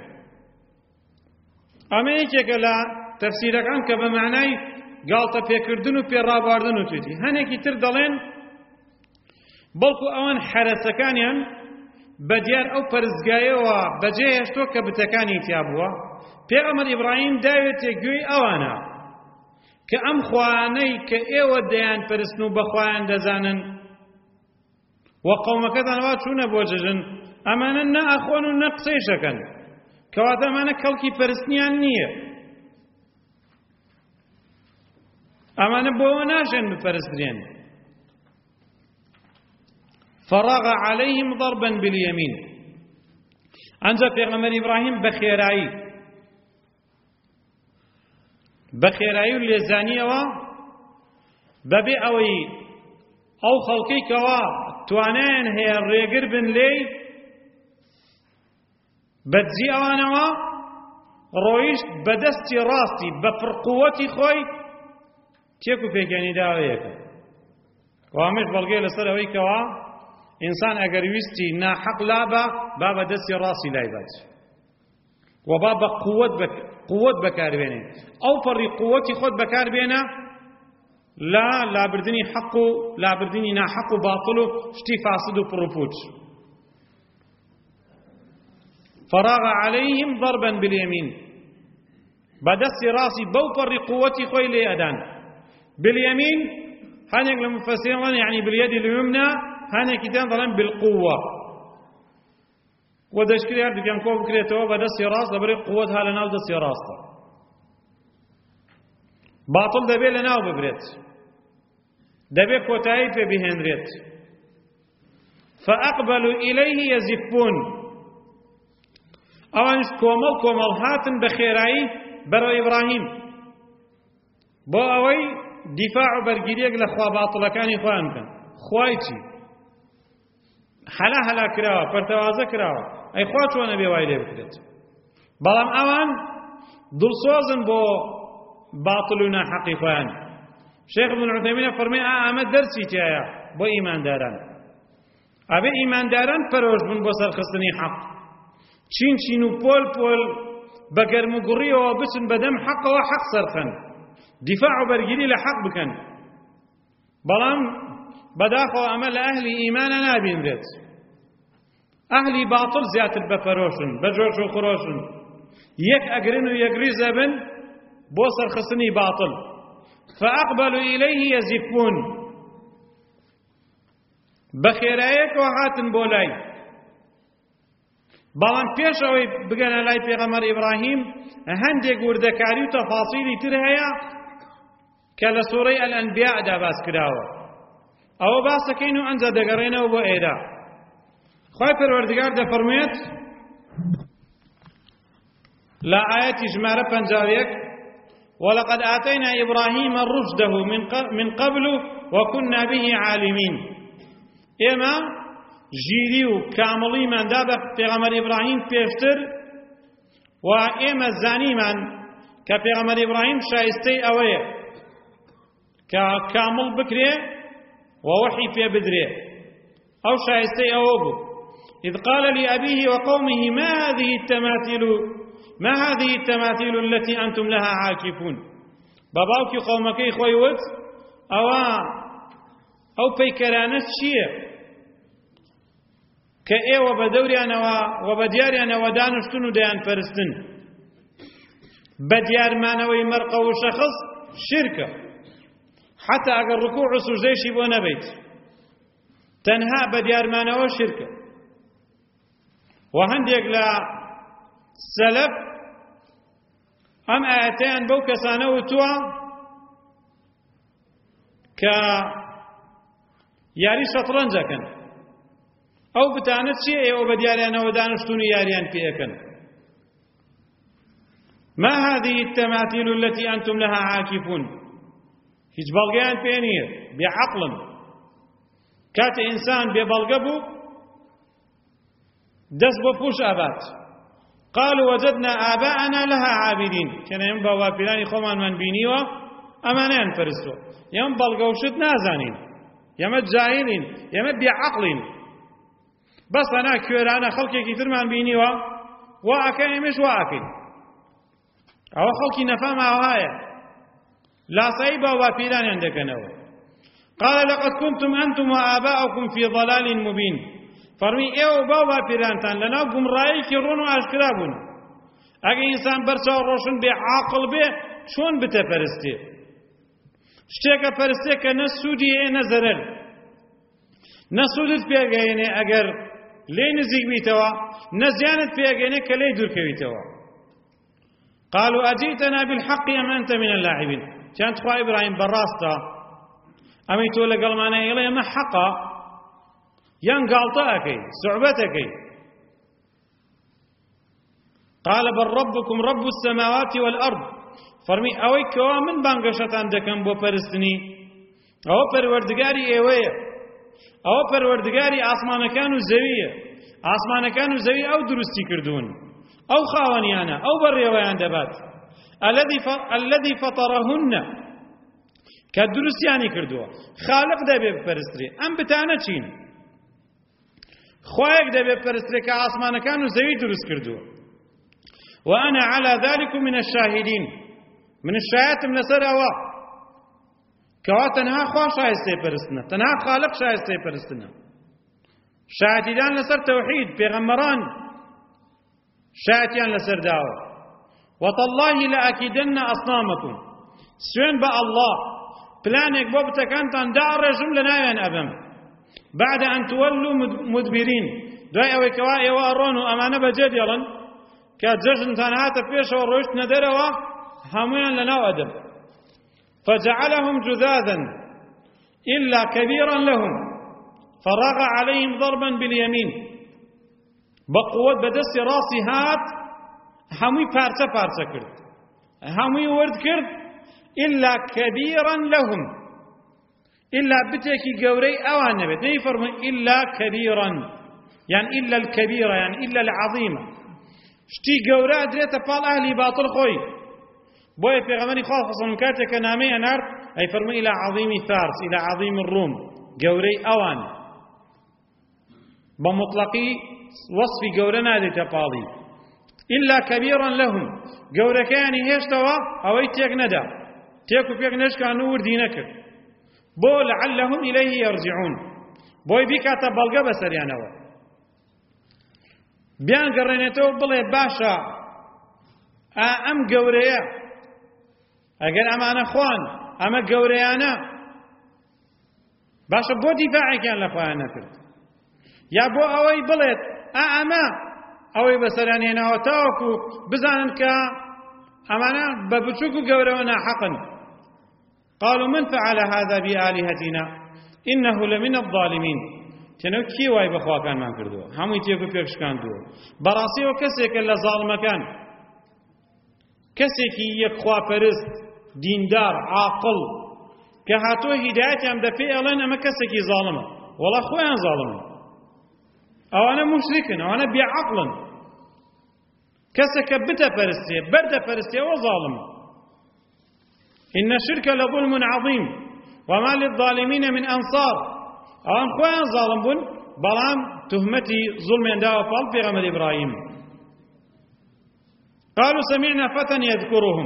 ئەمە یەکێکە لە تەفسیرەکان کە بە معنای گاڵتە پێکردن و پێڕابواردن و توێتی هەنێکی تر دەڵێن بەڵکو ئەوان حەرەسەکانیان بەدیار ئەو پەرستگایەوە بەجێ هێشتۆ کە بتەکانی تیا بووە پێغەمبەر ئیبراهیم داوێتێ گوێی ئەوانە کە ئەم خوانەی کە ئێوە دەیان پەرستن و بەخوایان دەزانن و قەومەکەتان وا چوونە بۆ جەژن ئەمانە نە ئەخۆن و نە قسەیشەکەن کەواتە ئەمانە کەڵکی پەرستنیان نییە ئەمانە بۆەوە ناژێن بپەرسترێن فراغ عليهم ضربا باليمين ئەنجا پێغەمبەر ئیبراهیم بەخێرایی و لێزانیەوە بەبێ ئەوەی ئەو خەڵکەی کەوا توانایان هەیە ڕێگر بن لێی بەدزی ئەوانەوە ڕۆیشت بەدەستی ڕاستی بە پڕقووەتی خۆی تێک و پێکێنی داوەیەکە وامش بەڵگەی لەسەر ئەوەی کەوا ئینسان ئەگەر ویستی ناحەق لابە با بەدەستی ڕاستی لای بات و با بە قووەت بەکاربێنێ ئەو پەڕی قووەتی خۆت بەکاربێنە لا لابردنی حەق و لابردنی ناحەق و باطل و شتی فاسد و پڕوپوچ فراغ عليهم ضربا باليمين بەدەستی ڕاستی بەو پەڕی قووەتی خۆی لێ ئەدان باليمين هەنێک لە مفەسیرین یعنی باليد اليمنى هەنێکی دیان دەڵێن بالقوة و دەشکری هەردووکیان کۆ بکرێتەوە بەدەستی ڕاست لەبەرەی قووەت هە لەناو دەستی ڕاستە باطل دەبێت لەناو ببرێت دەبێت کۆتایی پێ بهێنرێت فأقبلوا إليه يزفون ئەوانش کۆمەڵ هاتن بە خێرایی بەرەو ئیبراهیم بۆ ئەوەی دیفاع و بەرگیریەک لە خوا باتڵەکانی خۆیان بکەن خوای چی هەلا کراوە پەرتەوازە کراوە ئەی خوا چۆنە بێ وای لێ بکرێت بەڵام ئەوان دڵسۆزن بۆ باتڵ و ناحەقی خۆیان شێخ ابن عوثەیمین فەرمێ ئەمە دەرسی تایە بۆ ئیمانداران ئەبێ ئیمانداران پەرۆش بن بۆ سەرخستنی حەق چین و پۆل بە گەرم و گوڕیەوە بچن بەدەم حەقەوە حەق سەرخەن دیفاع و بەرگیری لە حەق بکەن بەڵام بەداخەوە ئەمە لە ئەهلی ئیمانە نابینرێت ئەهلی باطل زیاتر بەپەرۆشن بە جۆش و خڕۆشن یەک ئەگرن و یەکریزە بن بۆ سەرخستنی باطل فأقبلوا إليه يزفون بەخێرایەکەوە هاتن بۆ لای بەڵام پێش ئەوەی بگەنە لای پێغەمبەر ئیبراهیم هەندێک وردەکاری و تەفاسیلی تر هەیە کە لە سوورەی ئەلئەنبیاءدا باس کراوە ئەوە باسەکەین و ئەنجا دەگەڕێنەوە بۆ ئێرە خوای پەروەردگار دەفەرموێت لە ئاەتی ژمارە 51 ولقد آتينا إبراهيم رشده من قبل وكنا به عالمين إما ژیری و کامڵیماندا بە پێغەمبەر ئیبراهیم پێشتر و ئێمە زانیمان کە پێغەمبەر ئیبراهیم شایستەی ئەوەیە کە کامڵ بکرێ و وحی پێ بدرێ ئەو شایستەی ئەوە بوو إذ قال لأبيه وقومه ما هذه التماثيل التي أنتم لها عاكفون باباوکی قومەکەی خۆی وت ئەو پەیکەرانە چییە کە ئێوە بە دەوریانەوە و بە دیاریانەوە دانیشتون و دەیان پەرستن بە دیارمانەوەی مەرقە و شەخص شرکە حتا ئەگەر ڕکوع و سوژدەیشی بۆ نەبێت تەنها بە دیارمانەوە شرکە و هەندێک لە سەلەف ئەم ئاەتەیان بەو کەسانە وتووە کە یاری شەترەنجەکەن ئەو بتانە چییە ئێوە بە دیاریانەوە دانیشتون و یاریان پێەکەن ما هذه التماثيل التي أنتم لها عاكفون هیچ بەڵگەیان پێ نییە بێعەقڵن کاتە ئینسان بێبەڵگە بوو دەست بۆ پوش ئابات قالوا وجدنا آباءنا لها عابدين كان يوم بابا بيلاني خومان من بينيوا أمانان فرستو يوم بلغوشت نازانين يوم جاهلين يوم بعقلين بس أنا كورانا خلقي كثير من بينيوا وأكين مش وأكين أو خلقي نفهم هاي لا صعيب بابا بيلاني عندك نو قال لقد كنتم أنتم وآباؤكم في ضلال مبين فرمی ئێوە باو پیرانتان لەناو گومڕاییەکی ڕۆن و ئاشکرا بوون ئەگە ئینسان بەرچاو ڕۆشن بێ عاقڵ بێ چۆن بتەپەرستێ شتێکە پەرستێ کە نە سوودی هەیە نە زەرەر نە سوودت پێگەیەنێ ئەگەر لێی نزیک بیتەوە نە زیانت پێگەیەنێ کە لێی دوورکەویتەوە قالوا أجئتنا بالحق أم أنت من اللاعبين چەند خوا ئیبراهیم بەڕاستە ئەمەی تۆ لەگەڵمانە ئێڵێ ئەمە حەقە یان گاڵتە ئەکەی سوعبەتەکەی قال بل ربكم رب السماوات والأرض فرمي ئەوەی کەوا من بانگەشەتان دەکەم بۆ پەرستنی ئەوە پەروەردگاری ئێوەیە ئەوە پەروەردگاری ئاسمانەکان و زەویە ئاسمانەکان و زەوی ئەو دروستی کردوون ئەو خاوەنیانە ئەو بەڕێوەیان دەبات الذي فطرهن کە دروستیانی کردووە خالق دەبێ بپەرسترێ ئەم بتانە چین خوایەک دەبێ پەرسترێ کە ئاسمانەکان و زەوی دروست کردووە وأنا على ذلك من الشاهدين من الشاهدتم لسر أوا كوا تنها خوا شايستي پرستنا تنها خالق شايستي پرستنا شاهدان لسر توحيد پیغمبران شاهدان لسر دعوة وتالله لأكيدن أصنامكم سوين با الله بلانك بوبتكانتان دار جملة نايان أبم بعد أن تولوا مدبرين دوای ئەوەی کەوا ئێوە ئەڕۆن و ئەمانە بەجێ دێڵن کە جەژنتان هاتە پێشەوە ڕۆیشتنە دەرەوە هەموویان لەناو ئەدەم فجعلهم جذاذا إلا كبيرا لهم فراغ عليهم ضربا باليمين بقوة بدست راسي هات هموي بارچە پارچە کرد هموي ورد کرد إلا كبيرا لهم إلا بتيكي قوري أوان نبت نيفرم إلا كبيرا يعني إلا الكبيرة يعني إلا العظيمة شتي قورا دريتا بال أهلي باطل خوي بوي في غماني خاصة مكاتك نامي أنار أي فرم إلى عظيم فارس إلى عظيم الروم قوري أوان بمطلقي وصف قورا نادي تبالي إلا كبيرا لهم قورا كاني هيشتوا أو يتيك ندى تيكو فيك نشكا نور دينك بو لعلهم إليه يرجعون بوي بكاتا بلغا بسريانوا بيان قرينيتو بلي باشا أم قوريا أقل أما أخوان أما قوريانا باشا بو دفاعي كان لخوانا كرت يا بو أوي بلت أما أوي بسريانينا وتاوكو بزانن كا أمانا ببچوكو قوريونا حقا قالوا من فعل هذا بآلهتنا إنه لمن الظالمين تنو كي واي بخوا كان ما كردو همو يتيكو فيكش كان دو براسي وكسيك اللي ظالم كان كسيكي يكخوا فرست ديندار عاقل كهاتو هدايتي ام دفئ الان اما كسيكي ظالمه والله خوان ظالمه او انا مشركن او انا بعقل كسك بتا فرستي برد فرستي وظالم إن الشرك لظلم عظيم وما للظالمين من أنصار أوان خوان ظالم بن بلام تهمتي ظلم داوى فال في غمد إبراهيم قالوا سمعنا فتى يذكرهم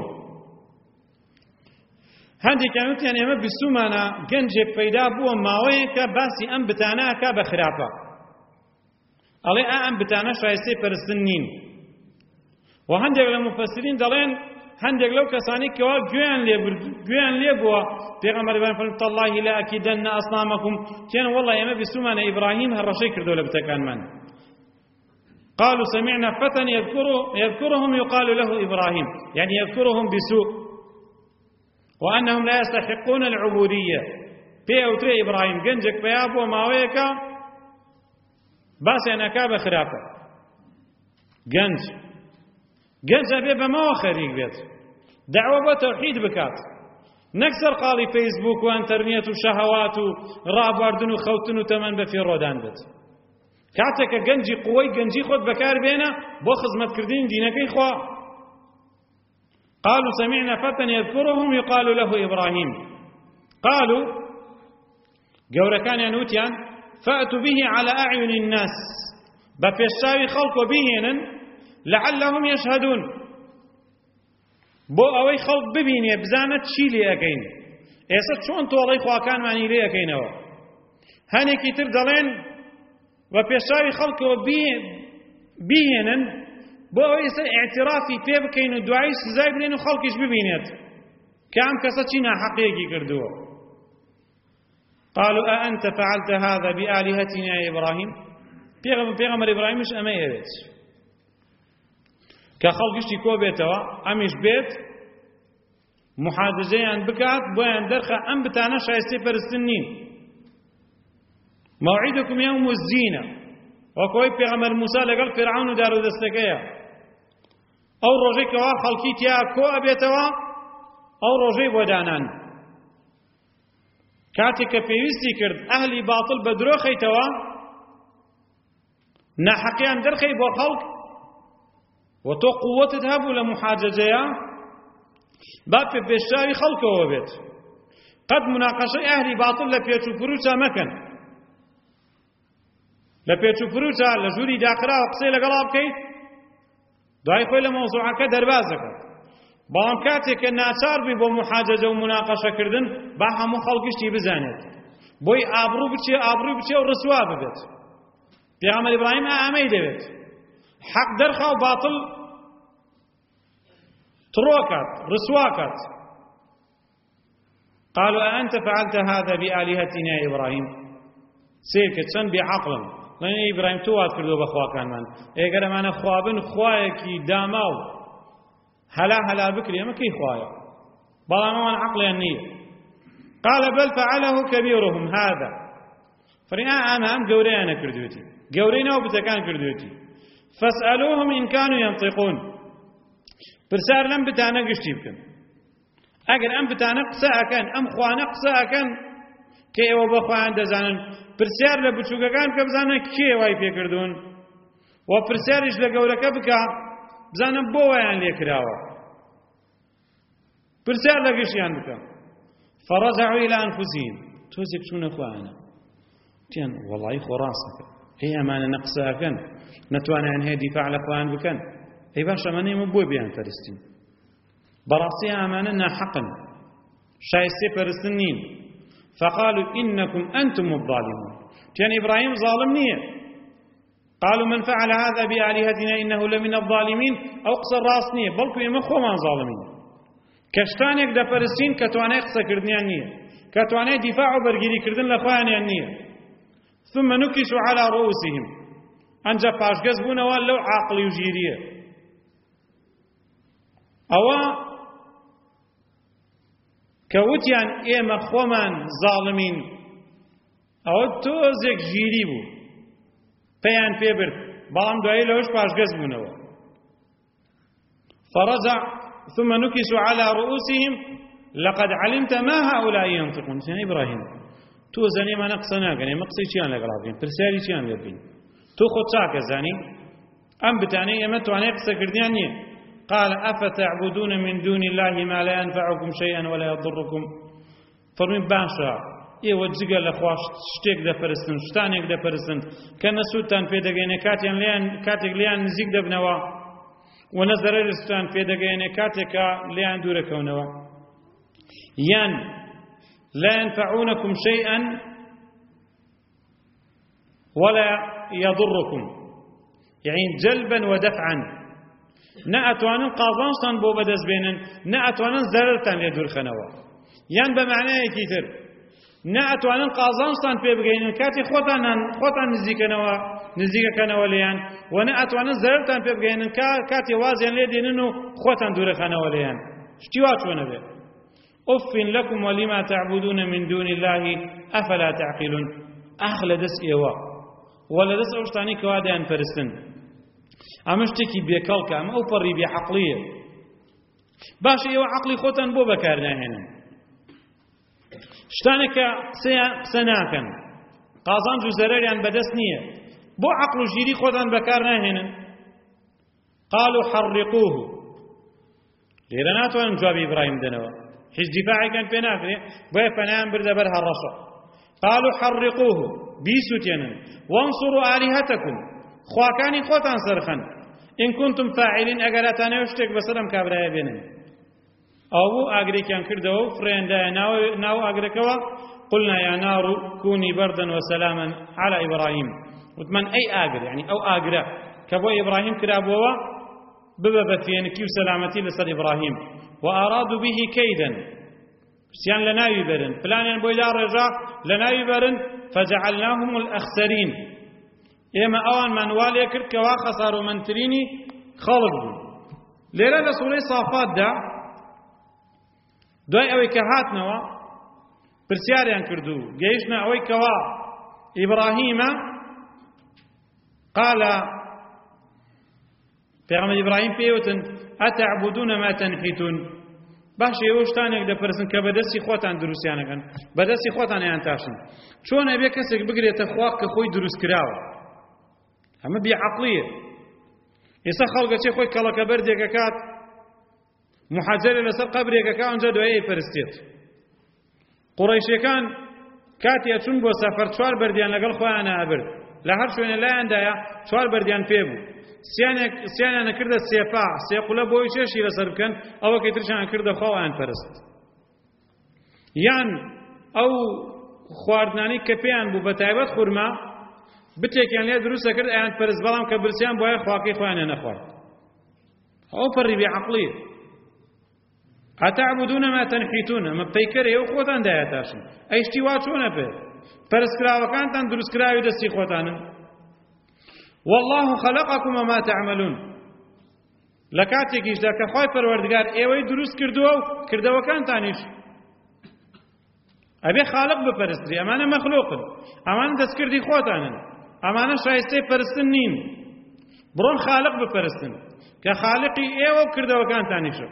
هندي كانت يعني ما بسومانا جنجب فيدا بو ماوي كباسي أم بتاناكا بخرافة ئەڵێ ئەم بتانە شایستەی پەرستن نین. و هەندێک لە مفەسرین دەڵێن هەندێک لەو کەسانی کەوا گوێیان لێ بووە پێغەمبەر فەرمووی تەڵڵاهی لەئەکیدەنە ئەصنامەکم تێن وەڵڵا ئێمە بیستمانە ئیبراهیم هەڕەشەی کردو لە بتەکانمان. قالوا سمعنا فتى يذكرهم يقال له إبراهيم يعني يذكرهم بسوء وأنهم لا يستحقون العبودية في أوتري إبراهيم جنجك بيابو ماويكا بس أنا كاب خرافة جنج أبي بما خريج بيت دعوة بتوحيد بكات نكسر قالي فيسبوك وانترنت وشهوات ورابردن وخوتن وتمن بفي رودان بيت كاتك جنجي قوي جنجي خد بكار بينا بو خدمت كردين دينكي خوا. قالوا سمعنا فتى يذكرهم يقال له إبراهيم قالوا جوركان ينوتيان فأتوا به على أعين الناس بفشاوي خلق بهن لعلهم يشهدون بو أوي خلق ببين يبزانت شيلي أكين إيسا شون طولي خوا كان معني لي أكينوا هاني كتر دلين وبيشاوي خلق بهن بو أويسا اعترافي في بكين الدعاء سزايب لأنه خلقش ببينت كام كساتشينا حقيقي كردوه. قالوا أأنت فعلت هذا بآلهتنا يا إبراهيم بيغمر إبراهيم مش أما يبيت كخلقش تكو بيتوا أمش بيت محادثين بكات بوين درخة أم بتانا شايستي فرستنين موعدكم يوم الزينة وكوي بيغمر موسى لقل فرعون دارو دستكيا أو رجي كوا خلقيت يا كو أبيتوا أو رجي ودانان كاتك پێویستی کرد ئەهلی باڵ بە درۆ خەیتەوە ناحەقیان دەرخەی بۆ خەڵک و تۆ قووەتت هەبوو لە محاجەجەیە با پێشاوی خەڵکەوە بێت. قەت مناقەشەی ئەهلی باڵ لە پێچ و فروچە مەکەن، لە پێچ و فروچە لە ژووری داخراوە قسەی لەگەڵا بکەیت دوای خۆی لە مەوزوعەکە دەرباز دەکات. بەڵام کاتێک کە ناچار بی بۆ محاجەجە و مناقەشەکردن با هەموو خەڵکیشتی بزانێت بۆی ئابڕووی بچێ و ڕسوا ببێت. پێغەمبەر ئیبراهیم ئامەی دەوێت حەق دەرخا و باتڵ تڕۆکات ڕسواکات. قالوا أأنت فعلت هذا بآلهتنا يا إبراهيم سيركت چەند بێعەقڵن لەنێ ئیبراهیم تۆ وات کردو بە خواکانمان ئێگەر ئەمانە خوابن خوایەکی داما و هلا بكري ما كي خوايا بەڵام ئەوان عەقڵیان نییە. قال بل فعله كبيرهم هذا فرنا أمام جورينا كردوتي جورينا وبتكان كردوتي فاسألوهم إن كانوا ينطقون برسار لم بتانا قشتي بكن أجر أم بتانا قساء كان أم خوانا قساء كان كي وبخوان دزانن برسار لبتشوكا كان كبزانا كي واي في كردون وبرسارش لجورك بكا بزانم بۆ وایان لێ کراوە پرسیار لە گەشتیان بکە. فەڕەجەعوا إلى أنفسهم تۆزێک چوونە خوانە تیان وەڵی خۆ ڕاستەکە ئەی ئەمانە نەقسەکەن نەتوانیان هەیە دیفاع لە خوان بکەن ئەی باش ئەمانە ئێمە بۆ بیان پەرستین بەڕاستی ئەمانە ناحەقن شایستەی پەرستن نین. فقالوا إنكم أنتم الظالمون تیان ئیبراهیم ظالم نییە. قالوا من فعل هذا بآلهتنا إنه لمن الظالمين أو قصر راسنية بلكو إما خوما ظالمين كشتانك دا فرسين كتواني قصة كردنيان نية كتواني دفاع برگيري كردن لخوانيان نية ثم نكشوا على رؤوسهم أنجا باش قزبونا والو عاقل يجيرية أوا كوتيان إما خوما ظالمين أو توزك جيريبو پێیان پێبرد بەڵام دوایی لەوەش پاشگەز بوونەوە. فرجع ثم نكسوا على رؤوسهم لقد علمت ما هؤلاء ينطقون. يعني إبراهيم تو زاني ما نقص ناكن ما قصي چیان لەگەڵا بکەین پرسیاری چیان لێ بکەین تو خۆت چاکە زانی ئەم بتانەی ئێمە توانای قسەکردیان نییە. قال أفتعبدون من دون الله ما لا ينفعكم شيئا ولا يضركم. فەرمووی باشە ئێوە جگە لە خوا شتێک دەپەرستن شتانێک دەپەرستن کە نەسوودتان پێدەگەێنێ کاتێک لیان نزیک دەبنەوە و نە زەرەرتان پێدەگەێنێ کاتێکە لیان دوورەکەونەوە. یان لا ينفعونكم شيئا ولا يضركم يعني جلبا ودفعا نأتوانن قازانشتان بۆ بەدەست بێنن نەئەتوانن زەرەرتان لێ دوورخەنەوە یان بە معنایەکی تر نەئەتوانن قازانشتان پێ بگەینن کاتی خۆتان نزیکەکەنەوە لێیان و نەئەتوانن زەرەرتان پێ بگەینن کاتی وازیان لێ دێنن و خۆتان دوورخەنەوە لێیان شتی وا چۆنە بێ أف لكم ولما تعبدون من دون الله أفلا تعقلون أخ لدس إيوا ولا دس أوشتاني كواديان فرستن أمشتكي بيكالك أم أوفري بعقلية باش إيوا عقلي خوتان بو بكارنا هنا شتانك سناكن قازان جو زراريان بدس نية بو عقل جيري خوتان بكارنا هنا قالوا حرقوه ليرناتوان جواب إبراهيم دنوا حيث دفاعي كان في نافره بوي فنام برد برها الرشا قالوا حرقوه بيسوتينا وانصروا آلهتكم خواكاني خوتان سرخن إن كنتم فاعلين أقلتان يشتك بسلام كابرايا بينهم أو أقري كان كردو فريندا ناو أقركوا قلنا يا نار كوني بردا وسلاما على إبراهيم وثمان أي أقر يعني أو أقرأ كبو إبراهيم كرابوا بببت فينكي وسلامتي لسر إبراهيم وأرادوا به كيدا سيان لنا يبرن فلان بويلا رجع لنا يبرن فجعلناهم الأخسرين إما أوان من والي كرد كوا خساروا من تريني خالق بو ليلة لسوري صافات دا دوي أوي كهاتنوا برسياريان كردو جيشنا أوي كوا إبراهيم قال پیغمبر إبراهيم بيوتن أتعبدون ما تنحتون باش يوشتانك ده پرسن که بدستی خواتان دروسیانه کن بدستی خواتان یانتاشن چون ابي کسی بگریت خواک که خوی دروس کراو اما بی عقلیه ایسا خلقه چه خوی کلا کبر دیگه کات محجر لسر قبر دیگه کات اونجا دوئي پرستیت قریشی کان کاتی اچون بو سفر چوار بردیان لگل خواهانا ابرد لهر شوینه لا اندایا چوار بردیان پیبو سیانه نکرده سیپا سیقوله بوی چشی لسر بکن او کترشان نکرده خواهان پرست یان او خواردنانی کپیان بو بتایبت خورما بتێکیان لێ دروستە کرد ئەیان پەرست بەڵام کە برسیان بۆیە خواکەی خۆیانە نەخوارد ئەو پەڕی بێعەقڵیە ئەتەعبودون ما تەنحیتون ئەمە پەیکەرە ئێوە خۆتان دایەتاشن ئەی شتی وا چۆنە پێ پەرستکراوەکانتان دروستکراوی دەستی خۆتانن والله خلقكم وما تعملون لە کاتێکیشدا کە خوای پەروەردگار ئێوەی دروست کردووە و کردەوەکانتانیش ئەبێ خالق بپەرستری ئەمانە مەخلوقن ئەمانە دەستکردی خۆتانن ئەمانە شایستەی پەرستن نین بڕۆن خالق بپەرستن کە خالقی ئێوە و کردەوەکانتانیشە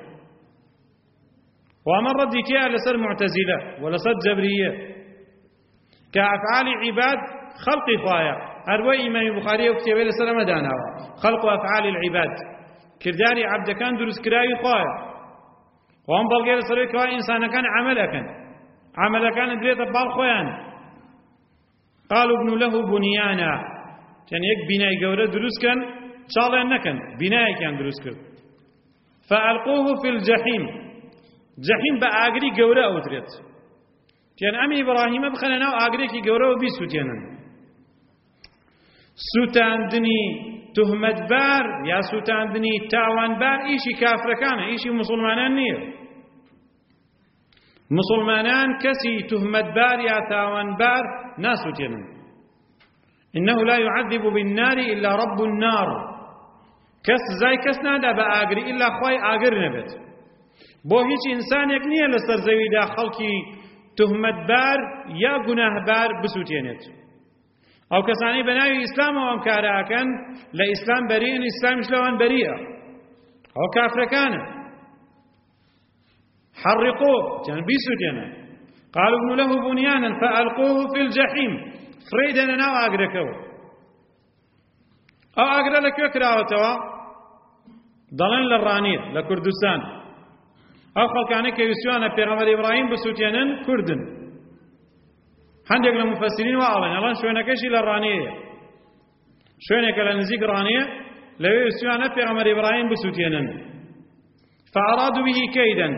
و ئەمە ڕەدی تیا لەسەر معتەزیلە و لەسەر جەبریە کە ئەفعالی عیباد خەڵقی خوایە هەروە ئیمامی بوخاریە و کتێبەی لەسەر ئەمە داناوە خەڵق و ئەفعالی العیباد کرداری عەبدەکان دروستکراوی خوایە و ئەم بەڵگەی لەسەرەوەی کەوا ئینسانەکان عەمەلەکەن عملكان دريت بالخوان قالوا ابن له بنيانا كان يك بناء جورة دروس كان شاء نكن بناء كان دروس كان فألقوه في الجحيم جحيم بأجري جورة أو دريت كان أمي إبراهيم بخلنا أجري كي جورة وبيسوتينا سوتان دني تهمت بار يا سوتان دني تاوان بار إيشي كافر كان إيشي مسلمانان نير مسلمانان كسي تهمت بار يا تاوان بار ناس تيمن إنه لا يعذب بالنار إلا رب النار كس زي كس نادا بآقري إلا خواي آقر نبت بو هيش إنسان يكنيه لسر زوي دا خلقي تهمت بار يا گناه بار بسوتينت أو كساني بناوي إسلام وامكارا كان لا إسلام بريء إسلام شلوان بريئة أو كافر كان حرقوه كان بيسوتينا قالوا ابن له بنيانا فألقوه في الجحيم فريدنا ناو أقركو أو أقرأ لك يكراوتوا ضلن للرانية لكردستان أو خلقانك يسوانا پیغمبر إبراهيم بسوتينا كردن هندق المفسرين وعلن الان شوينكشي للرانية شوينك لنزيق رانية لو يسوانا پیغمبر إبراهيم بسوتينا فأرادوا به كيدا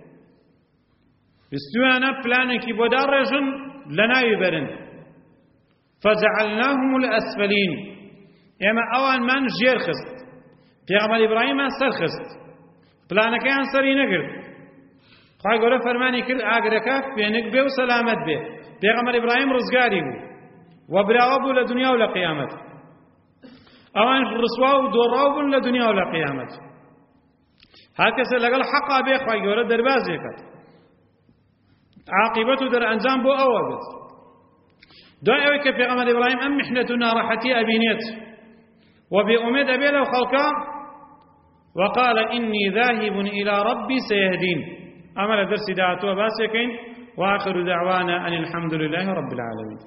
استوانا بلانك بودار رجن لنا يبرن فجعلناهم الأسفلين ئێمە ئەوانمان ژێر خست پێغەمبەر ئیبراهیممان سەرخست پلانەکەیان سەری نەگرت خوای گەورە فەرمانی کرد ئاگرەکە فێنک بێ و سەلامەت بێ پێغەمبەر ئیبراهیم ڕزگاری بوو و براوە بوو لە دنیا و لە قیامەت ئەوان ڕسوا و دۆڕاو بوون لە دنیا و لە قیامەت هەر کەسە لەگەڵ حەقا بێ خوای گەورە دەربازێکات عاقبەت و دەرئەنجام بۆ ئەوە بێت دوای ئەوەی کە پێغەمبەر ئیبراهیم ئەم میحنەت و ناڕەحەتی ئەبینێت و بێئومێد ئەبێ لەو خەڵکە وقال إني ذاهب إلى ربي سيهدين أما لدرس دعاتوا باسكين وآخر دعوانا أن الحمد لله رب العالمين.